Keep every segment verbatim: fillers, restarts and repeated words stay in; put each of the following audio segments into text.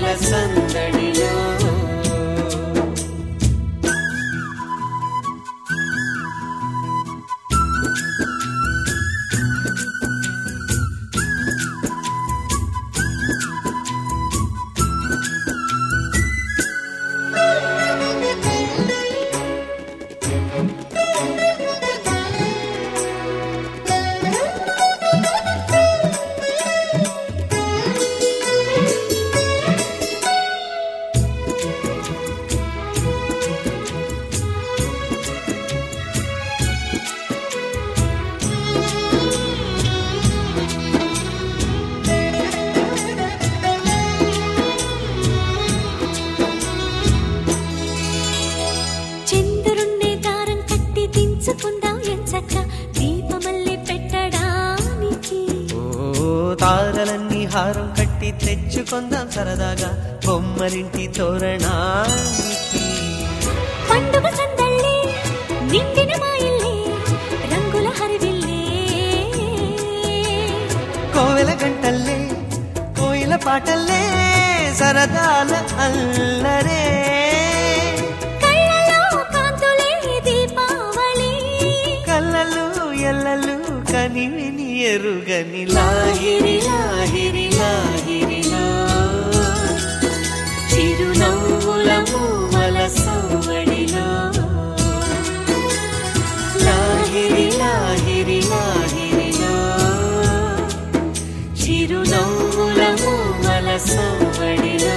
సందడిలో తారలన్నీ హారం కట్టి తెచ్చుకొందాం సరదాగా బొమ్మరింటి తోరణానికి పండుగ సందళ్ళే నిండిన మా ఇల్లే రంగుల హరివిల్లే కోవెల గంటల్లే కోయిల పాటల్లే సరదాల అల్లరే కళ్ళలో కాంతులే దీపావళి కళ్ళలు ఎల్లలు కనివిని ఎరుగని లాహిరి లాహిరి లాహిరిలో చిరునవ్వుల మూవల సవ్వడిలో లాహిరి లాహిరి లాహిరిలో చిరునవ్వుల మూవల సవ్వడిలో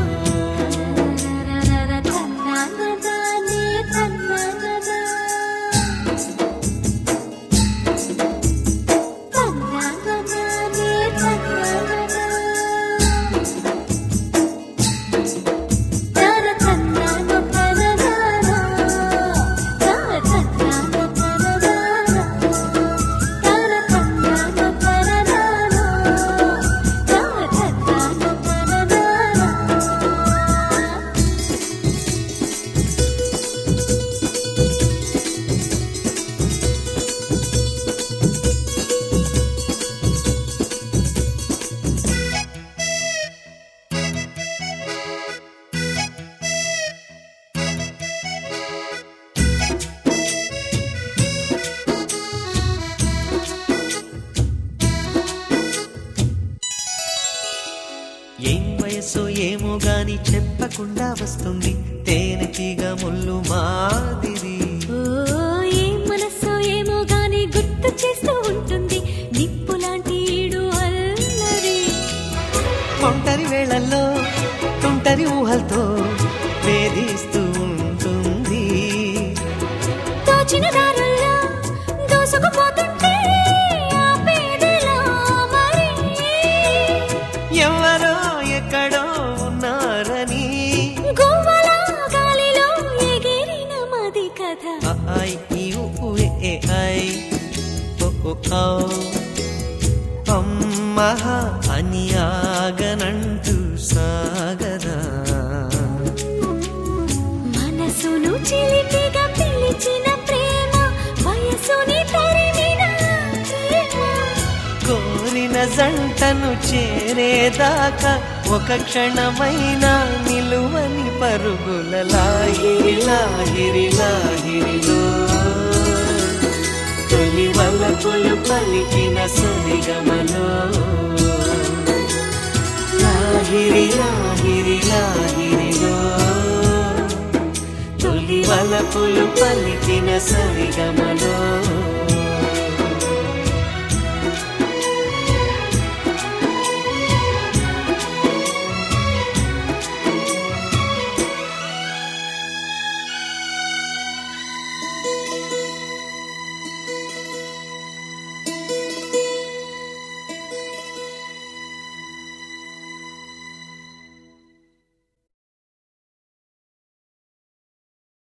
ఏం వయసు ఏమో గాని చెప్పకుండా వస్తుంది తేనెటీగ ముళ్ళు మాదిరి ఏం మనస్సు ఏమో గాని గుర్తు చేస్తూ ఉంటుంది నిప్పు లాంటి ఈడు అల్లరి ఒంటరి వేళల్లో తుంటరి ఊహలతో వేధిస్తూ ఉంటుంది తోచిన దారుల్లో దూసుకుపోతుంటే ఆపేదెలా మరి ఎవరో ఎక్కడో ఉన్నారని గువ్వల గాలిలో ఎగిరిన మది కథ ఐ యు ఏ ఐ ఓ ఓ ఔ అమ్మహ అని ఆగనంటూ సాగదా మనసును చిలిపిగా పిలిచిన ప్రేమ వయసుని తరిమిన ప్రేమ కోరిన జంటను చేరేదాకా ఒక క్షణమైన నిలువని పరుగుల లాహిరి లాహిరి లాహిరిలో తొలి వలపులు పలికిన సరిగమలో లాహిరి లాహిరి లాహిరిలో తొలి వలపులు పలికిన సరిగమలో